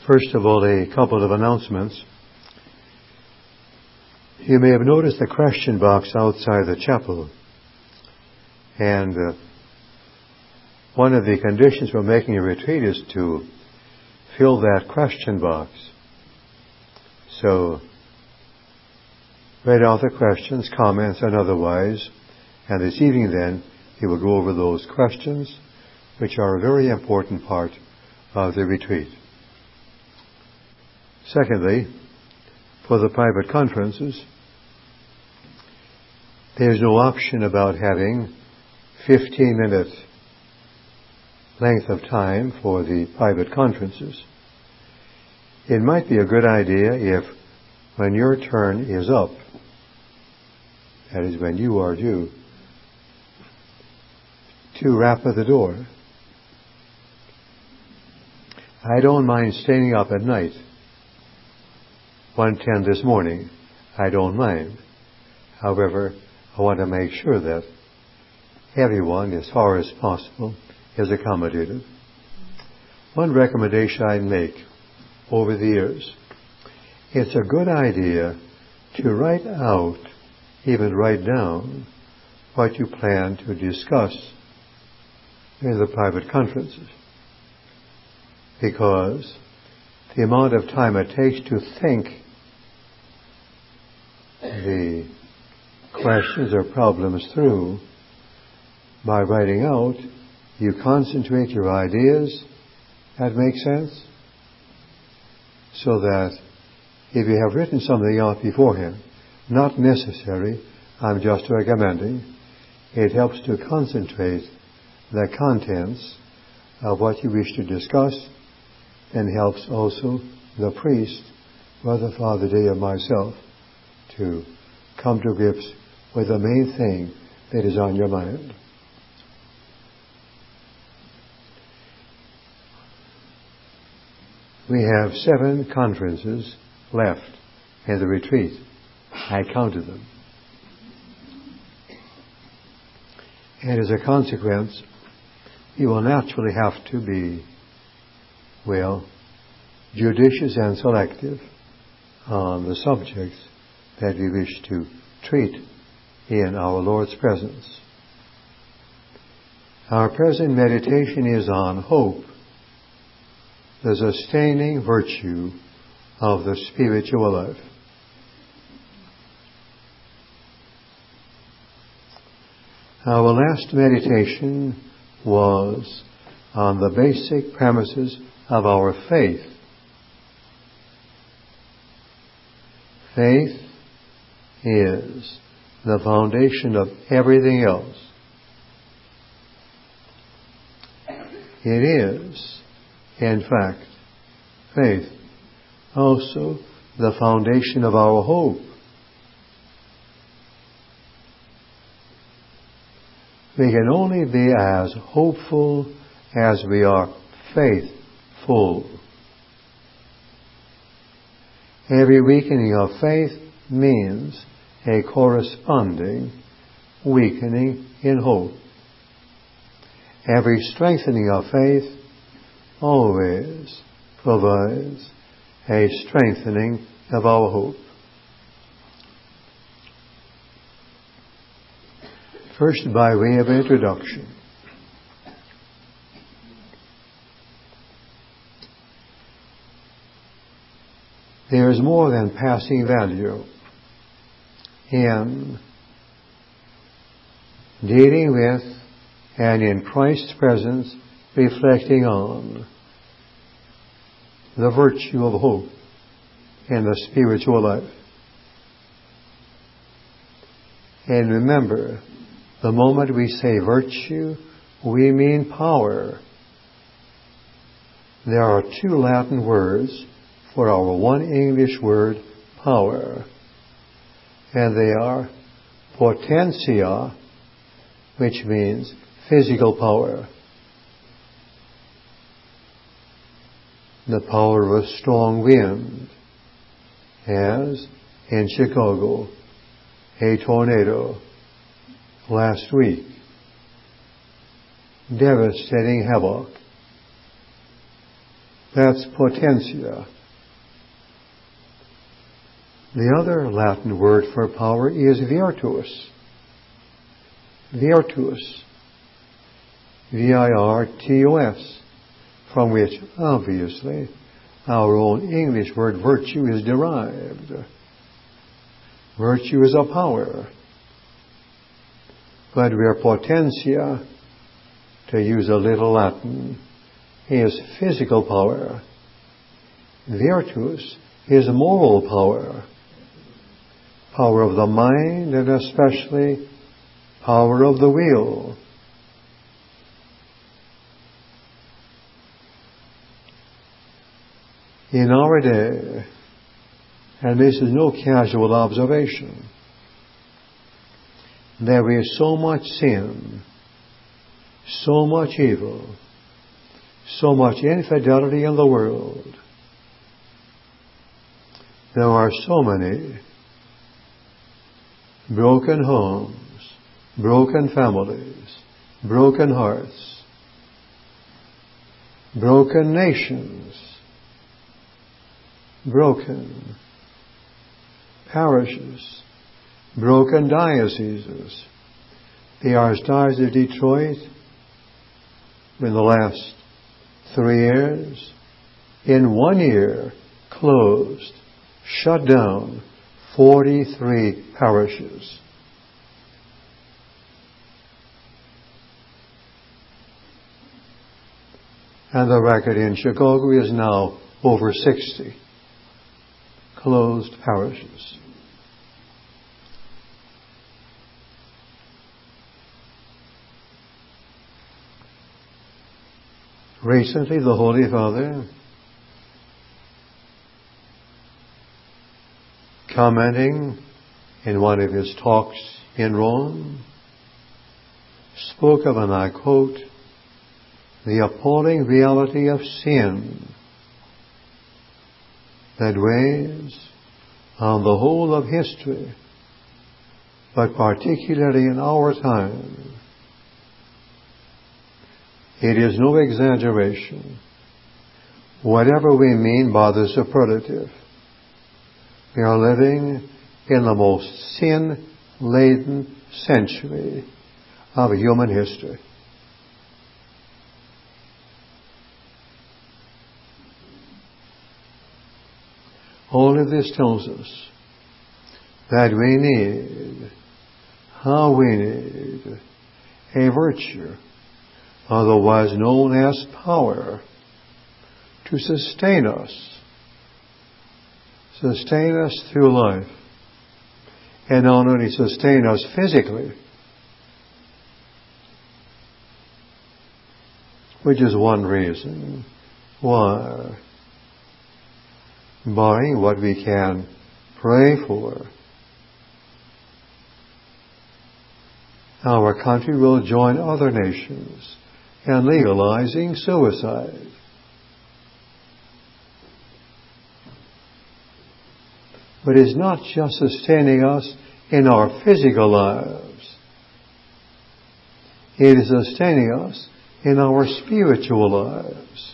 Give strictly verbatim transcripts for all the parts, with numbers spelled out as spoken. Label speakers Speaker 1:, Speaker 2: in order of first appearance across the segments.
Speaker 1: First of all, a couple of announcements. You may have noticed the question box outside the chapel. And uh, one of the conditions for making a retreat is to fill that question box. So, write out the questions, comments, and otherwise. And this evening then, he will go over those questions, which are a very important part of the retreat. Secondly, for the private conferences, there's no option about having fifteen minute length of time for the private conferences. It might be a good idea if, when your turn is up, that is when you are due, to rap at the door. I don't mind staying up at night. one ten this morning. I don't mind. However, I want to make sure that everyone, as far as possible, is accommodated. One recommendation I'd make over the years, it's a good idea to write out, even write down, what you plan to discuss in the private conferences. Because the amount of time it takes to think the questions or problems through, by writing out, you concentrate your ideas. That makes sense? So that if you have written something out beforehand, not necessary, I'm just recommending, it helps to concentrate the contents of what you wish to discuss, and helps also the priest, whether Father Day or myself, to come to grips with the main thing that is on your mind. We have seven conferences left in the retreat. I counted them. And as a consequence, you will naturally have to be, well, judicious and selective on the subjects that we wish to treat in our Lord's presence. Our present meditation is on hope, the sustaining virtue of the spiritual life. Our last meditation was on the basic premises of our faith. Faith is the foundation of everything else. It is, in fact, faith also the foundation of our hope. We can only be as hopeful as we are faithful. Every weakening of faith means a corresponding weakening in hope. Every strengthening of faith always provides a strengthening of our hope. First, by way of introduction, there is more than passing value in dealing with and in Christ's presence reflecting on the virtue of hope in the spiritual life. And remember, the moment we say virtue, we mean power. There are two Latin words for our one English word, power. And they are potentia, which means physical power. The power of a strong wind, as in Chicago, a tornado last week, devastating havoc. That's potentia. The other Latin word for power is virtus. Virtus. V I R T U S, from which, obviously, our own English word virtue is derived. Virtue is a power. But where potentia, to use a little Latin, is physical power, virtus is moral power. Power of the mind, and especially power of the will. In our day, and this is no casual observation, there is so much sin, so much evil, so much infidelity in the world. There are so many broken homes, broken families, broken hearts, broken nations, broken parishes, broken dioceses. The Archdiocese of Detroit, in the last three years, in one year, closed, shut down forty-three parishes. And the record in Chicago is now over sixty closed parishes. Recently, the Holy Father, commenting in one of his talks in Rome, spoke of, and I quote, the appalling reality of sin that weighs on the whole of history, but particularly in our time. It is no exaggeration, whatever we mean by the superlative. We are living in the most sin-laden century of human history. All of this tells us that we need, how we need, a virtue, otherwise known as power, to sustain us, sustain us through life, and not only sustain us physically, which is one reason why, barring what we can pray for, our country will join other nations in legalizing suicide. But it's not just sustaining us in our physical lives. It is sustaining us in our spiritual lives.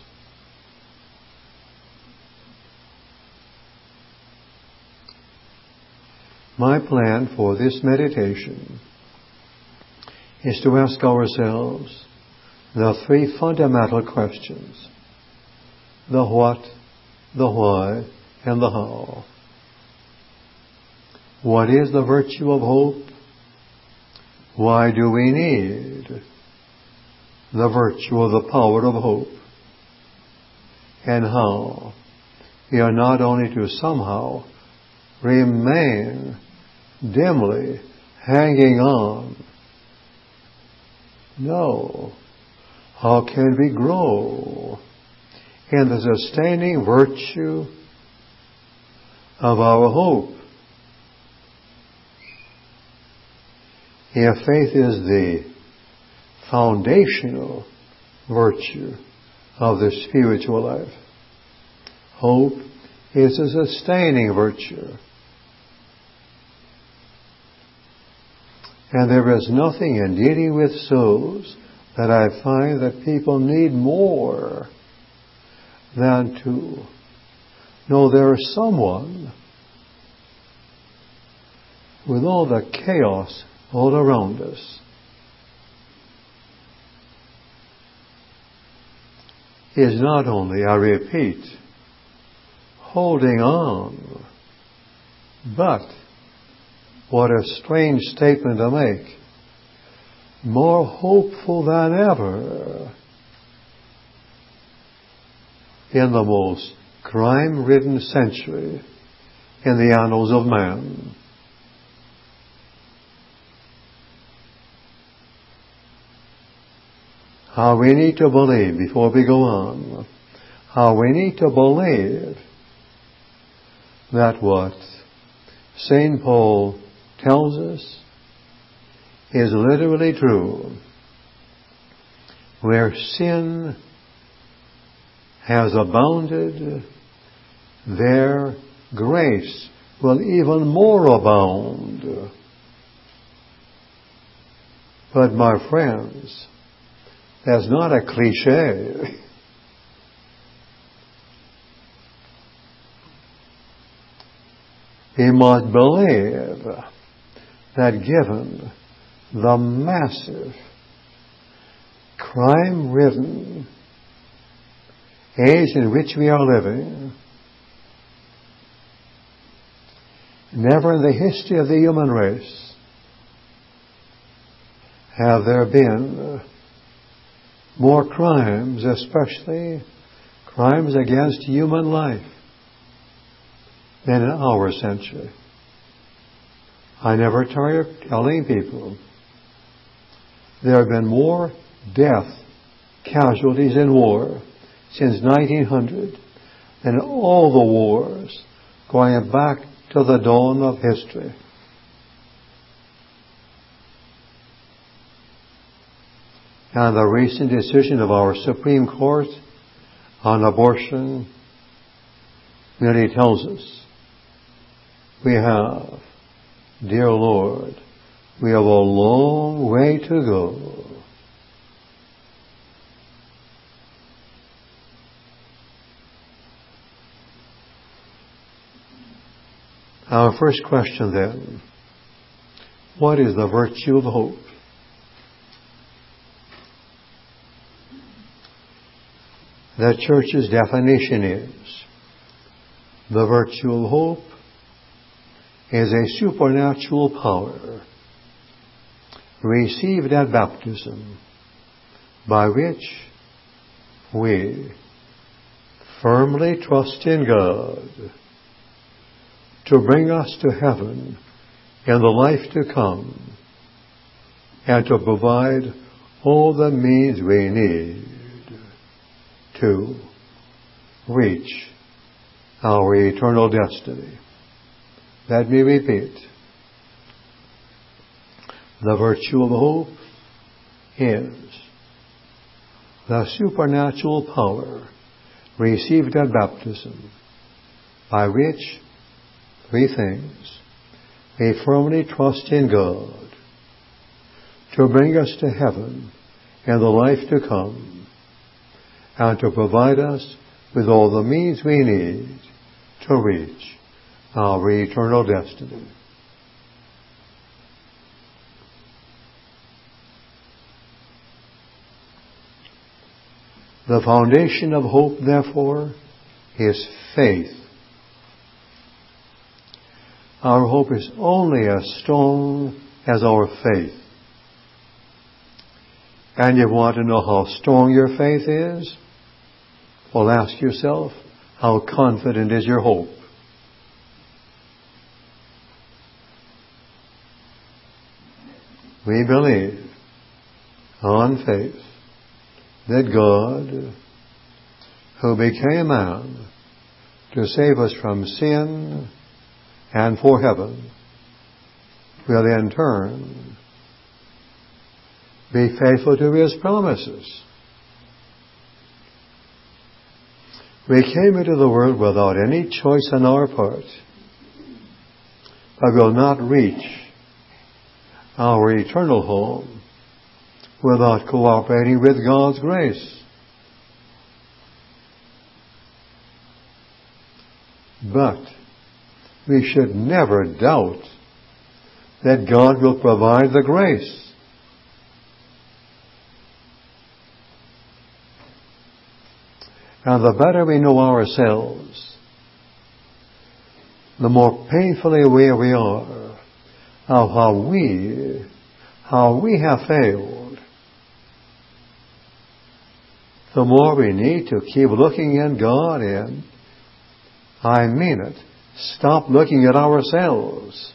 Speaker 1: My plan for this meditation is to ask ourselves the three fundamental questions: the what, the why, and the how. What is the virtue of hope? Why do we need the virtue of the power of hope? And how we are not only to somehow remain dimly hanging on. No. How can we grow in the sustaining virtue of our hope? If faith is the foundational virtue of the spiritual life, hope is a sustaining virtue. And there is nothing in dealing with souls that I find that people need more than to know there is someone with all the chaos all around us is not only, I repeat, holding on, but, what a strange statement to make, more hopeful than ever in the most crime-ridden century in the annals of man. How we need to believe, before we go on, how we need to believe that what Saint Paul tells us is literally true. Where sin has abounded, there grace will even more abound. But my friends, that's not a cliche. We must believe that given the massive, crime-ridden age in which we are living, never in the history of the human race have there been more crimes, especially crimes against human life, than in our century. I never tire telling people there have been more death casualties in war since nineteen hundred than all the wars going back to the dawn of history. And the recent decision of our Supreme Court on abortion really tells us we have, dear Lord, we have a long way to go. Our first question then, what is the virtue of hope? The Church's definition is, the virtue of hope is a supernatural power received at baptism by which we firmly trust in God to bring us to heaven in the life to come and to provide all the means we need to reach our eternal destiny. Let me repeat. The virtue of hope is the supernatural power received at baptism by which three things we firmly trust in God to bring us to heaven and the life to come and to provide us with all the means we need to reach our eternal destiny. The foundation of hope, therefore, is faith. Our hope is only as strong as our faith. And you want to know how strong your faith is? Well, ask yourself, how confident is your hope? We believe on faith that God, who became man to save us from sin and for heaven, will in turn be faithful to His promises. We came into the world without any choice on our part, but will not reach our eternal home without cooperating with God's grace. But we should never doubt that God will provide the grace. And the better we know ourselves, the more painfully aware we are of how we, how we have failed, the more we need to keep looking in God and, I mean it, stop looking at ourselves.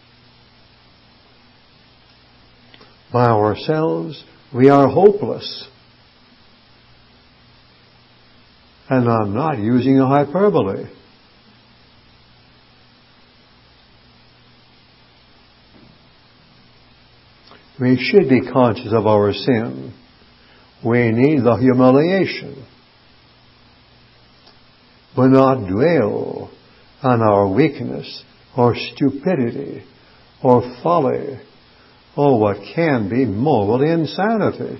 Speaker 1: By ourselves, we are hopeless. And I'm not using a hyperbole. We should be conscious of our sin. We need the humiliation. But not dwell on our weakness or stupidity or folly or what can be moral insanity.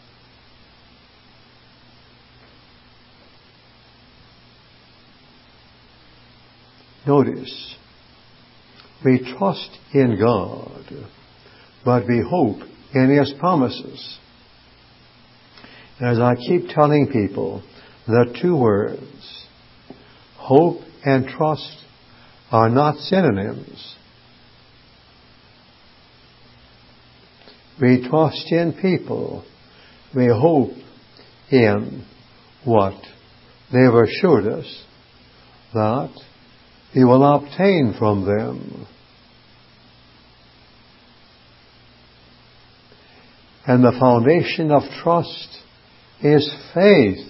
Speaker 1: Notice, we trust in God, but we hope in His promises. As I keep telling people, the two words, hope and trust, are not synonyms. We trust in people. We hope in what they've assured us that He will obtain from them. And the foundation of trust is faith.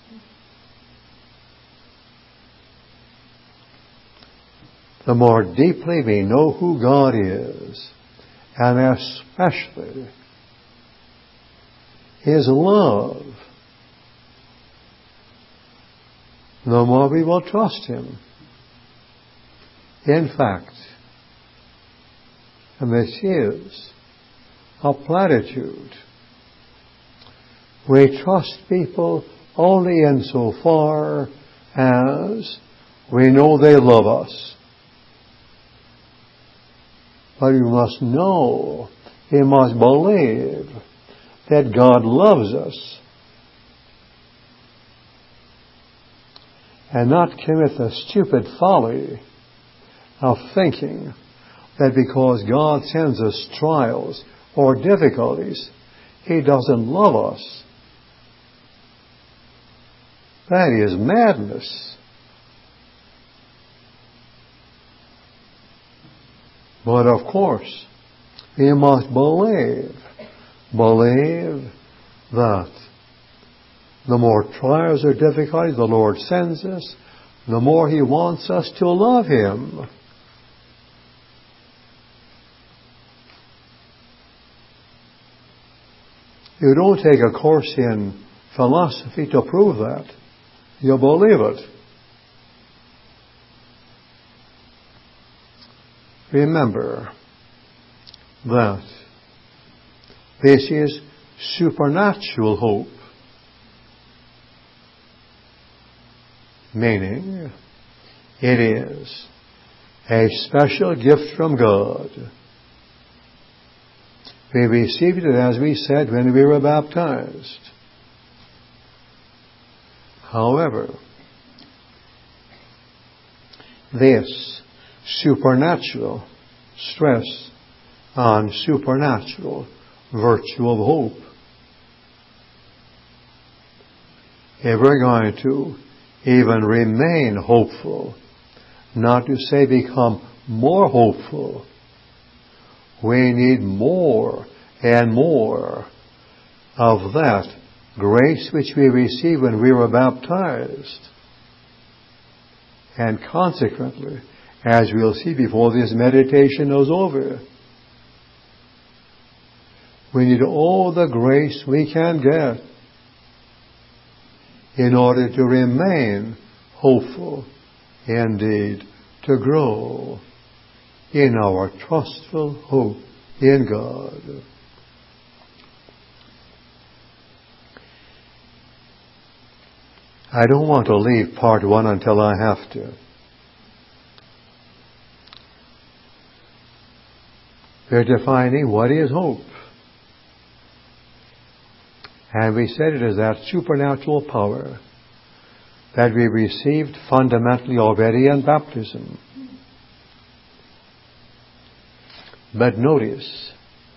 Speaker 1: The more deeply we know who God is, and especially His love, the more we will trust Him. In fact, and this is a platitude, we trust people only insofar as we know they love us. But you must know, you must believe that God loves us, and not commit the stupid folly of thinking that because God sends us trials or difficulties, He doesn't love us. That is madness. But of course, we must believe, believe that the more trials or difficulties the Lord sends us, the more He wants us to love Him. You don't take a course in philosophy to prove that. You believe it. Remember that this is supernatural hope. Meaning, it is a special gift from God. We received it, as we said, when we were baptized. However, this supernatural stress on supernatural virtue of hope. If we're going to even remain hopeful, not to say become more hopeful, we need more and more of that grace which we received when we were baptized. And consequently, as we'll see before this meditation is over, we need all the grace we can get in order to remain hopeful, indeed, to grow in our trustful hope in God. I don't want to leave part one until I have to. we're defining what is hope. And we said it is that supernatural power that we received fundamentally already in baptism. But notice,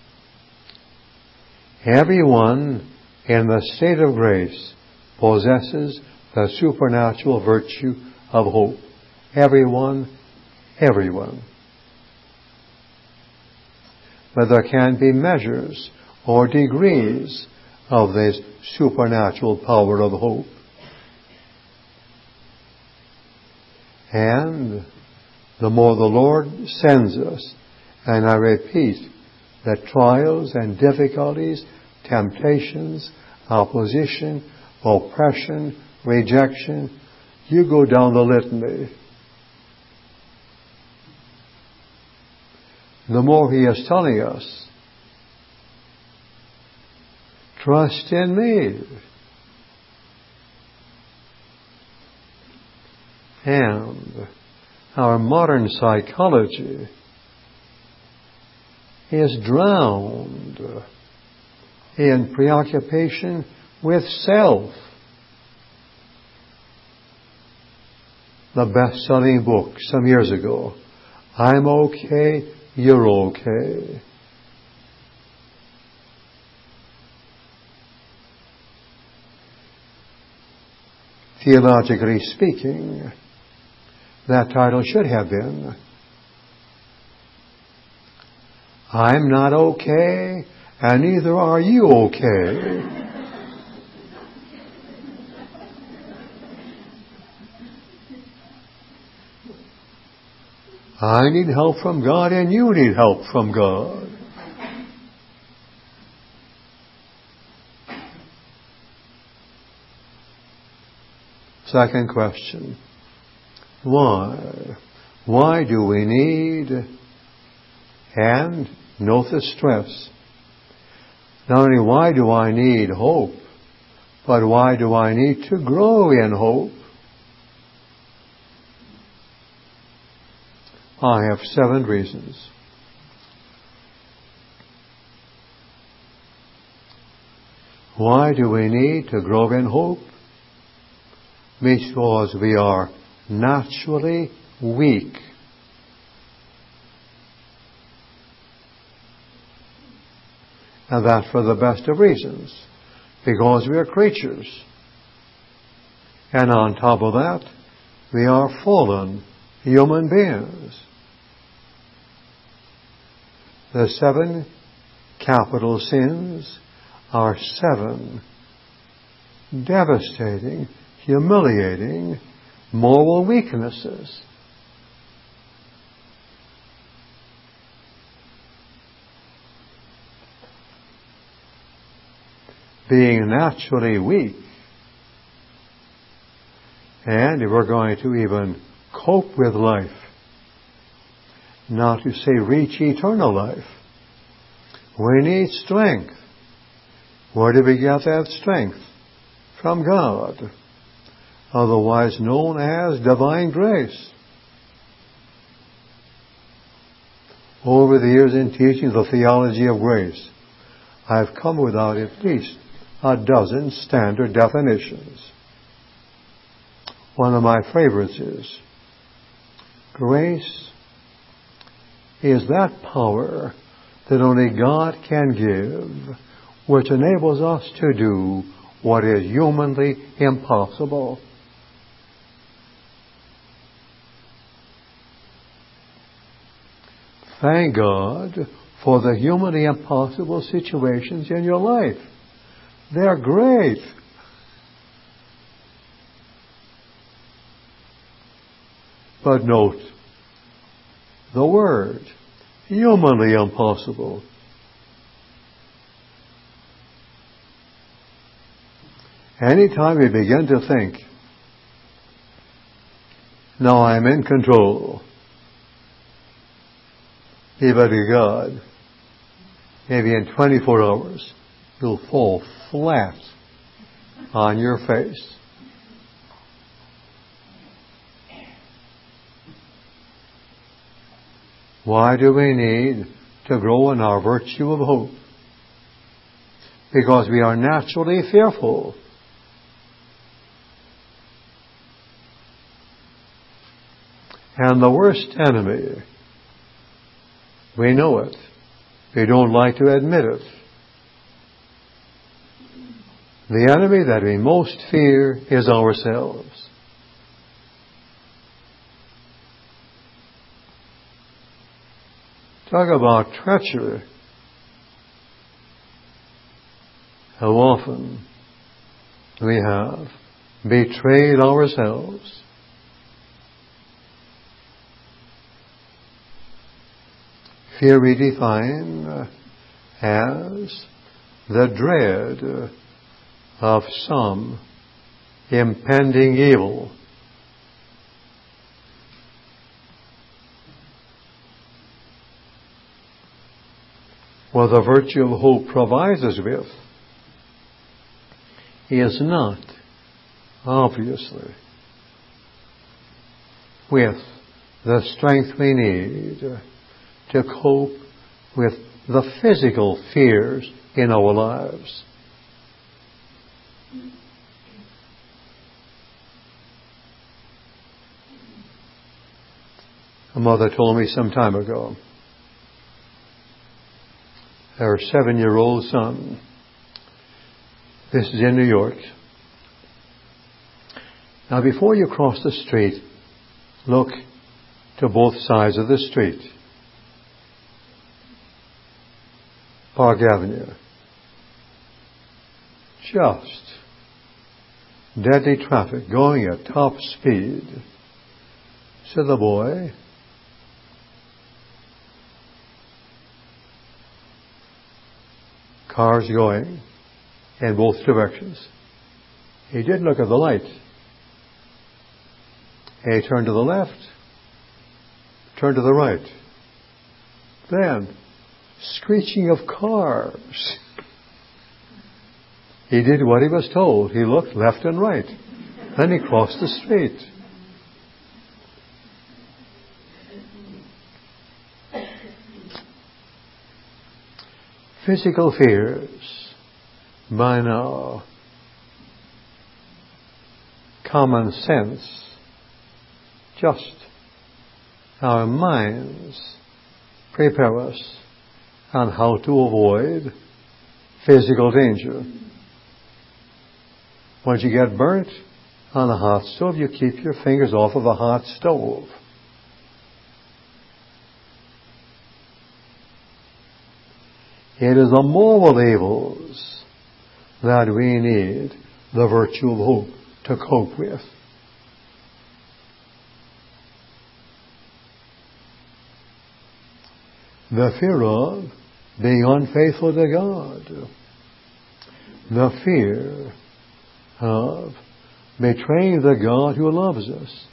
Speaker 1: everyone in the state of grace possesses the supernatural virtue of hope. Everyone, everyone. But there can be measures or degrees of this supernatural power of hope. And the more the Lord sends us, and I repeat, that trials and difficulties, temptations, opposition, oppression, rejection, you go down the litany. The more He is telling us, trust in me. And our modern psychology is drowned in preoccupation with self. The best-selling book some years ago, I'm okay, you're okay. Theologically speaking, that title should have been, I'm not okay, and neither are you okay. I need help from God, and you need help from God. Second question. Why? Why do we need, and note the stress, not only why do I need hope, but why do I need to grow in hope? I have seven reasons. Why do we need to grow in hope? Because we are naturally weak. And that for the best of reasons. Because we are creatures. And on top of that, we are fallen human beings. The seven capital sins are seven devastating, humiliating moral weaknesses. Being naturally weak, and if we're going to even cope with life, not to say reach eternal life, we need strength. Where do we get that strength? From God, otherwise known as divine grace. Over the years in teaching the theology of grace, I've come without at least a dozen standard definitions. One of my favorites is, grace is that power that only God can give, which enables us to do what is humanly impossible. Thank God for the humanly impossible situations in your life. They're great. But note the word, humanly impossible. Anytime we begin to think, now I'm in control, give it to God, maybe in twenty-four hours, you'll fall flat on your face. Why do we need to grow in our virtue of hope, because we are naturally fearful. And the worst enemy, we know it. We don't like to admit it. The enemy that we most fear is ourselves. Talk about treachery. How often we have betrayed ourselves. Fear we define as the dread of some impending evil. What the virtue of hope provides us with is not, obviously, with the strength we need to cope with the physical fears in our lives. A mother told me some time ago, her seven-year-old son, this is in New York. Now before you cross the street, look to both sides of the street. Park Avenue. Just deadly traffic going at top speed. Said the boy, cars going in both directions. He didn't look at the light. He turned to the left, turned to the right. Then, screeching of cars. He did what he was told. He looked left and right. Then he crossed the street. Physical fears, by now, common sense, just our minds prepare us on how to avoid physical danger. Once you get burnt on a hot stove, you keep your fingers off of a hot stove. It is the moral evils that we need the virtue of hope to cope with. The fear of being unfaithful to God. The fear of betraying the God who loves us.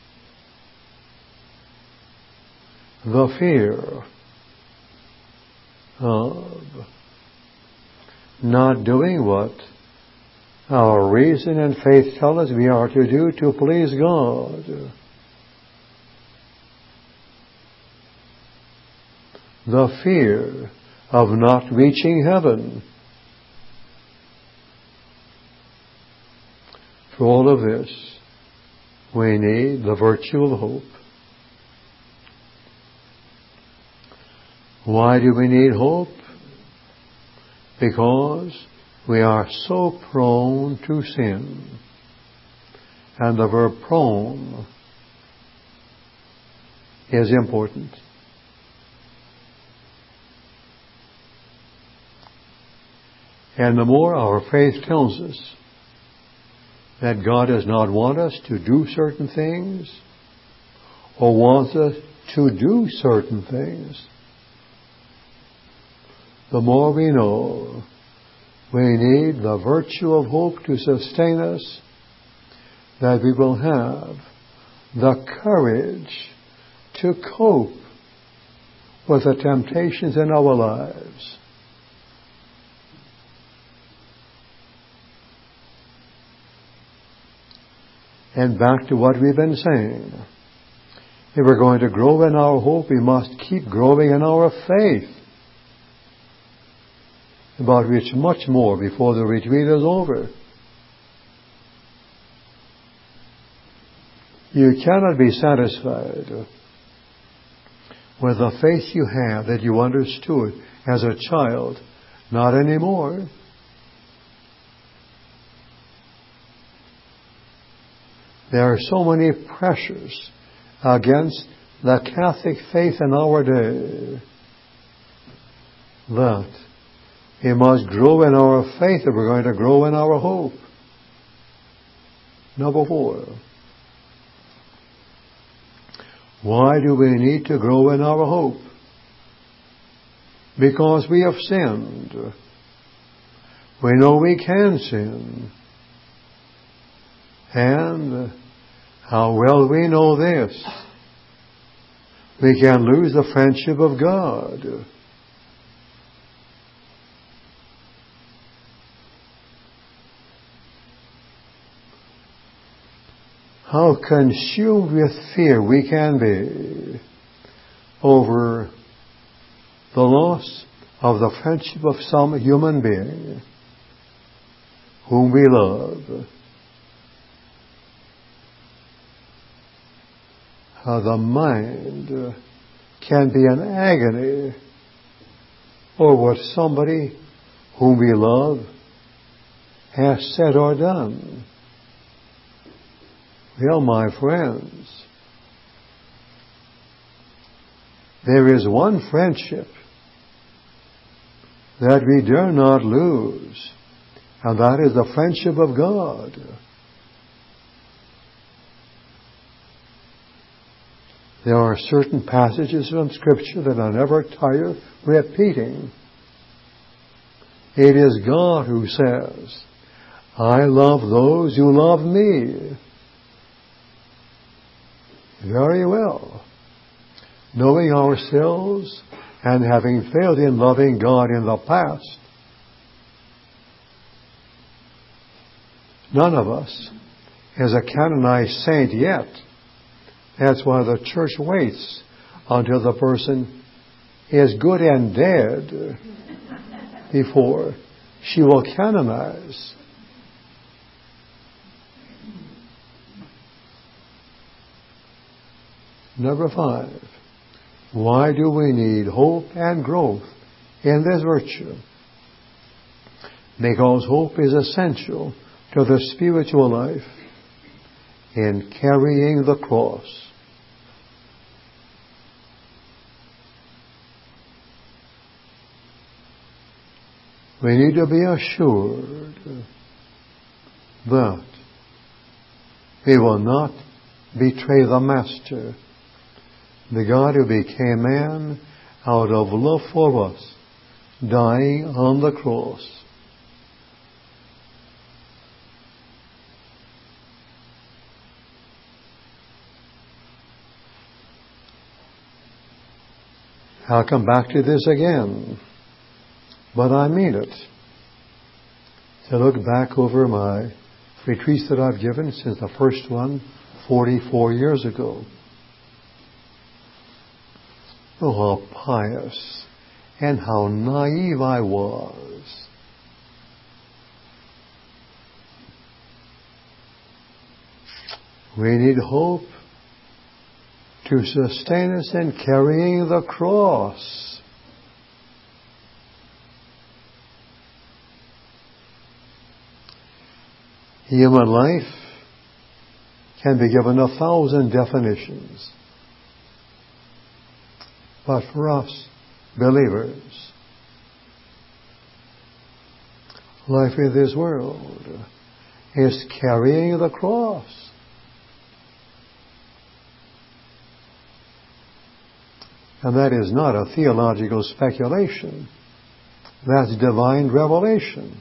Speaker 1: The fear of not doing what our reason and faith tell us we are to do to please God. The fear of not reaching heaven. For all of this, we need the virtue of hope. Why do we need hope? Because we are so prone to sin. And the verb prone is important. And the more our faith tells us that God does not want us to do certain things or wants us to do certain things, the more we know we need the virtue of hope to sustain us, that we will have the courage to cope with the temptations in our lives. And back to what we've been saying. If we're going to grow in our hope, we must keep growing in our faith. about which much more before the retreat is over. You cannot be satisfied with the faith you have that you understood as a child. Not anymore. There are so many pressures against the Catholic faith in our day that we must grow in our faith if we're going to grow in our hope. Number four. Why do we need to grow in our hope? Because we have sinned. We know we can sin. And how well we know this. We can lose the friendship of God. How consumed with fear we can be over the loss of the friendship of some human being whom we love. How the mind can be in agony over what somebody whom we love has said or done. Well, my friends, there is one friendship that we dare not lose, and that is the friendship of God. There are certain passages from Scripture that I never tire repeating. It is God who says, I love those who love me. Very well. Knowing ourselves and having failed in loving God in the past, none of us is a canonized saint yet. That's why the church waits until the person is good and dead before she will canonize. Number five, why do we need hope and growth in this virtue? Because hope is essential to the spiritual life in carrying the cross. We need to be assured that we will not betray the Master, the God who became man out of love for us, dying on the cross. I'll come back to this again, but I mean it. To look back over my retreats that I've given since the first one, forty-four years ago. Oh, how pious and how naive I was. We need hope to sustain us in carrying the cross. Human life can be given a thousand definitions. But for us, believers, life in this world is carrying the cross. And that is not a theological speculation. That's divine revelation.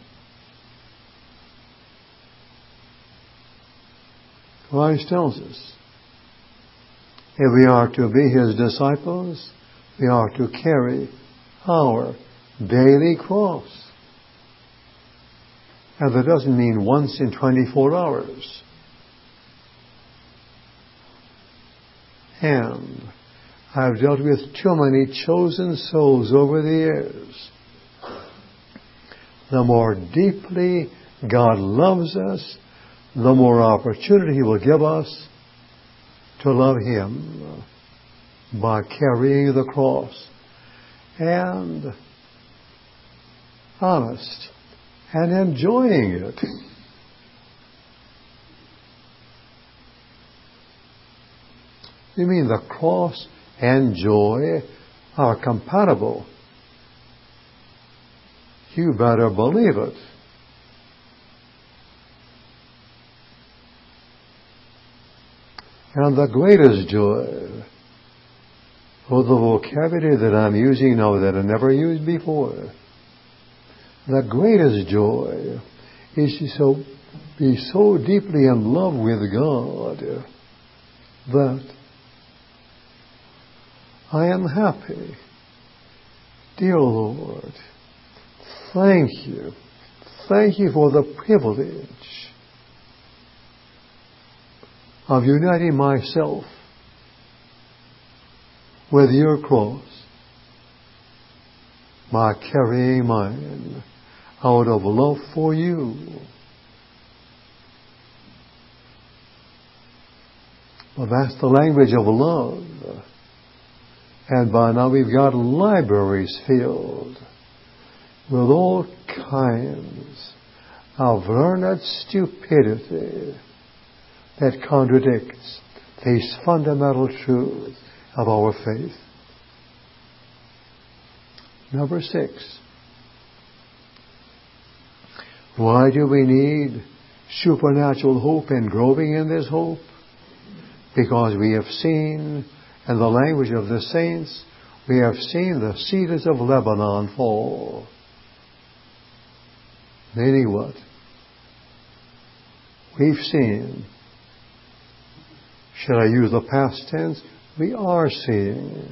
Speaker 1: Christ tells us, if we are to be His disciples, we are to carry our daily cross. And that doesn't mean once in twenty-four hours. And I've dealt with too many chosen souls over the years the more deeply God loves us, the more opportunity He will give us to love Him by carrying the cross. And honest and enjoying it. You mean the cross and joy are compatible? You better believe it. And the greatest joy, for the vocabulary that I'm using now that I never used before, the greatest joy is to so, be so deeply in love with God that I am happy. Dear Lord, thank you. Thank you for the privilege of uniting myself with your cross by carrying mine out of love for you. Well, that's the language of love. And by now we've got libraries filled with all kinds of learned stupidity that contradicts these fundamental truths of our faith. Number six. Why do we need supernatural hope and growing in this hope? Because we have seen, in the language of the saints, we have seen the cedars of Lebanon fall. Meaning what? We've seen. Should I use the past tense? We are seeing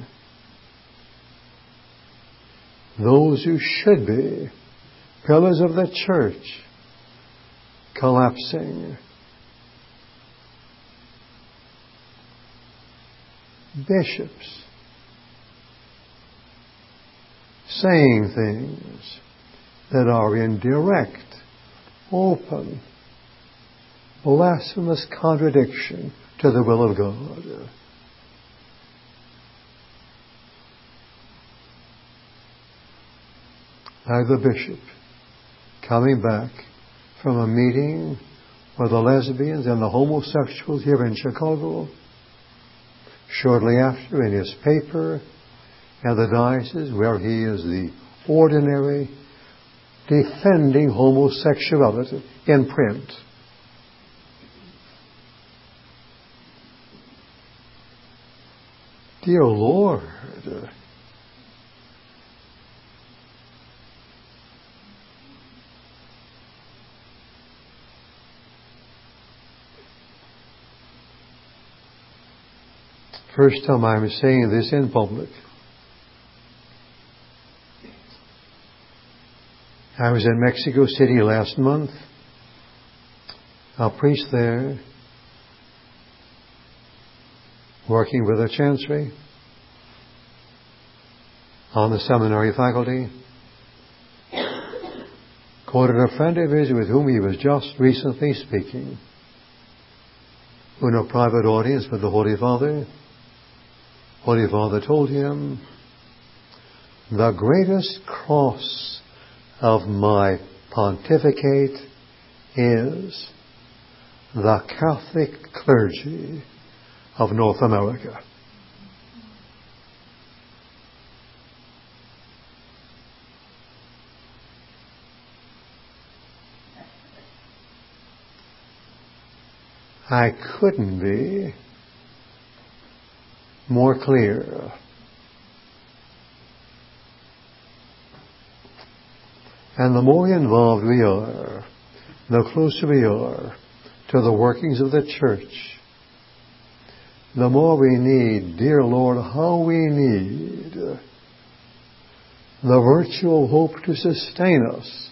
Speaker 1: those who should be pillars of the church collapsing. Bishops saying things that are in direct, open, blasphemous contradiction to the will of God. I have a bishop coming back from a meeting with the lesbians and the homosexuals here in Chicago. Shortly after, in his paper and the diocese where he is the ordinary defending homosexuality in print. Dear Lord, first time I'm saying this in public. I was in Mexico City last month. A priest there, working with the chancery on the seminary faculty, quoted a friend of his with whom he was just recently speaking, who in a private audience with the Holy Father. Holy Father told him, the greatest cross of my pontificate is the Catholic clergy of North America. I couldn't be more clear. And the more involved we are, the closer we are to the workings of the church, the more we need, dear Lord, how we need the virtual hope to sustain us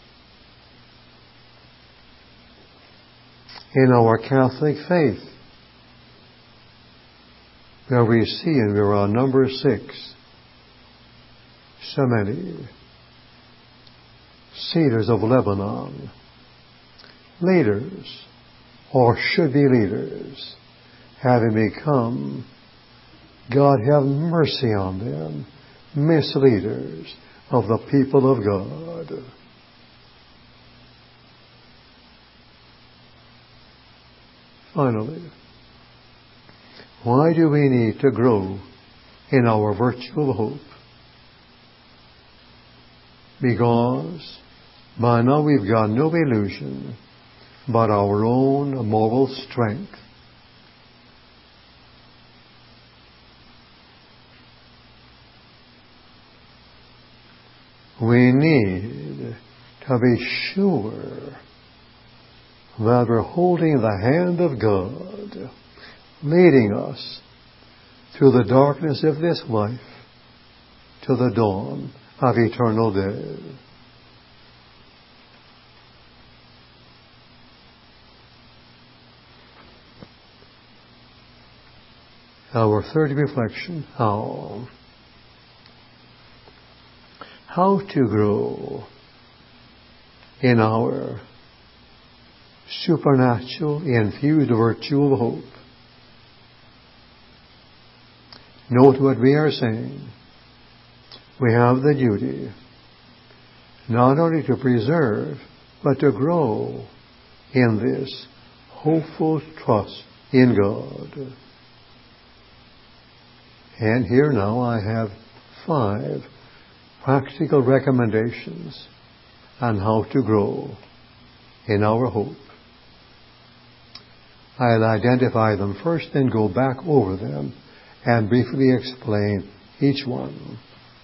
Speaker 1: in our Catholic faith, where we see, and we're on number six, so many, cedars of Lebanon, leaders, or should be leaders, having become, God have mercy on them, misleaders of the people of God. Finally, why do we need to grow in our virtue of hope? Because by now we've got no illusion but our own moral strength. We need to be sure that we're holding the hand of God, leading us through the darkness of this life to the dawn of eternal day. Our third reflection, how? How to grow in our supernatural infused virtue of hope. Note what we are saying. We have the duty not only to preserve, but to grow in this hopeful trust in God. And here now I have five practical recommendations on how to grow in our hope. I'll identify them first, then go back over them and briefly explain each one.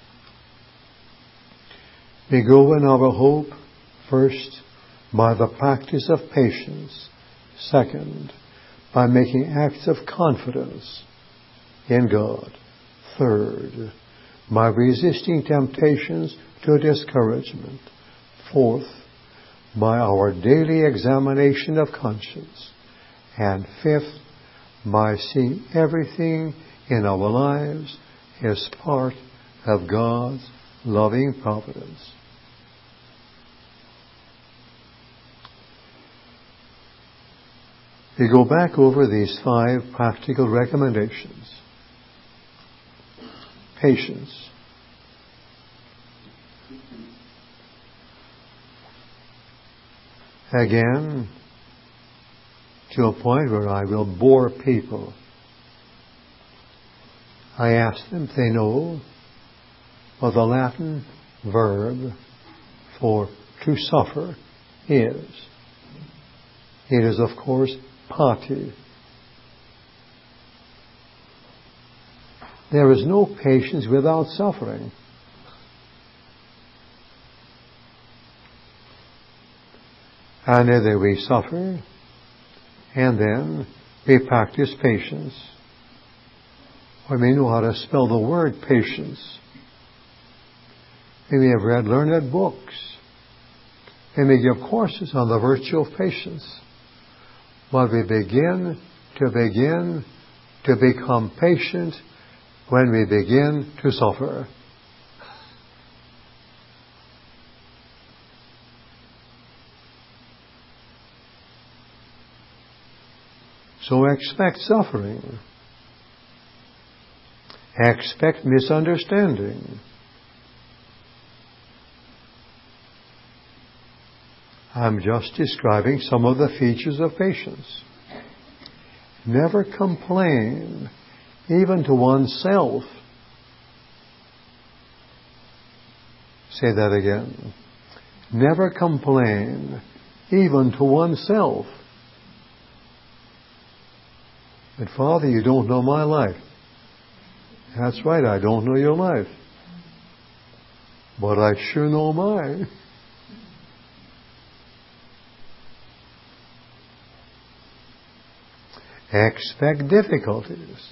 Speaker 1: We grow in our hope, first, by the practice of patience. Second, by making acts of confidence in God. Third, by resisting temptations to discouragement. Fourth, by our daily examination of conscience. And fifth, by seeing everything in our lives as part of God's loving providence. We go back over these five practical recommendations. Patience. Again, to a point where I will bore people. I ask them if they know what the Latin verb for to suffer is. It is, of course, pati. There is no patience without suffering. And then we suffer, and then we practice patience. We may know how to spell the word patience. We may have read learned books. We may give courses on the virtue of patience. But we begin to begin to become patient when we begin to suffer. So expect suffering. Expect misunderstanding. I'm just describing some of the features of patience. Never complain, even to oneself. Say that again. Never complain, even to oneself. But Father, you don't know my life. That's right, I don't know your life. But I sure know mine. Expect difficulties.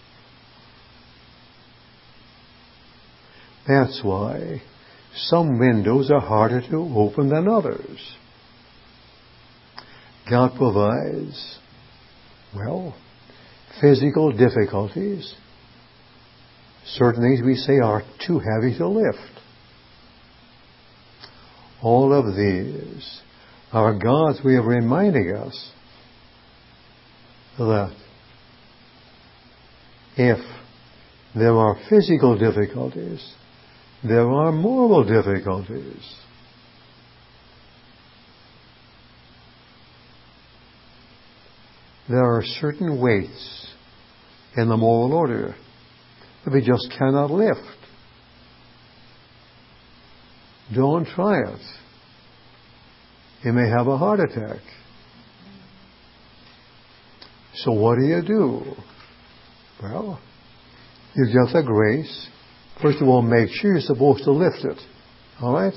Speaker 1: That's why some windows are harder to open than others. God provides, well, physical difficulties. Certain things we say are too heavy to lift. All of these are God's way of reminding us that if there are physical difficulties, there are moral difficulties. There are certain weights in the moral order that we just cannot lift. Don't try it. You may have a heart attack. So what do you do? Well, you get the grace. First of all, make sure you're supposed to lift it. All right?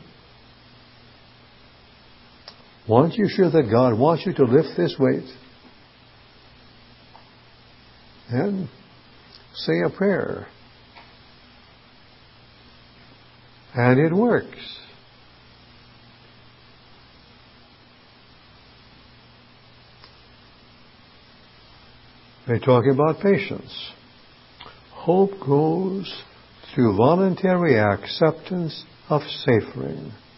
Speaker 1: Once you're sure that God wants you to lift this weight, then say a prayer. And it works. We're talking about patience. Hope grows through voluntary acceptance of suffering.